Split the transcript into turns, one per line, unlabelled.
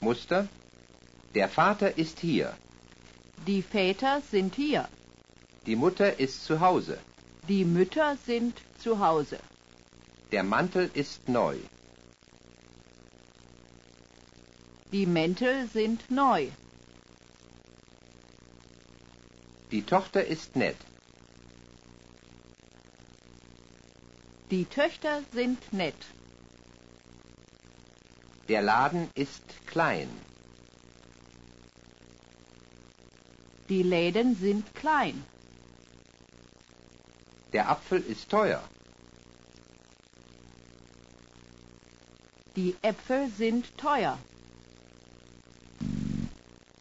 Muster: Der Vater ist hier.
Die Väter sind hier.
Die Mutter ist zu Hause.
Die Mütter sind zu Hause.
Der Mantel ist neu.
Die Mäntel sind neu.
Die Tochter ist nett.
Die Töchter sind nett.
Der Laden ist klein.
Die Läden sind klein.
Der Apfel ist teuer.
Die Äpfel sind teuer.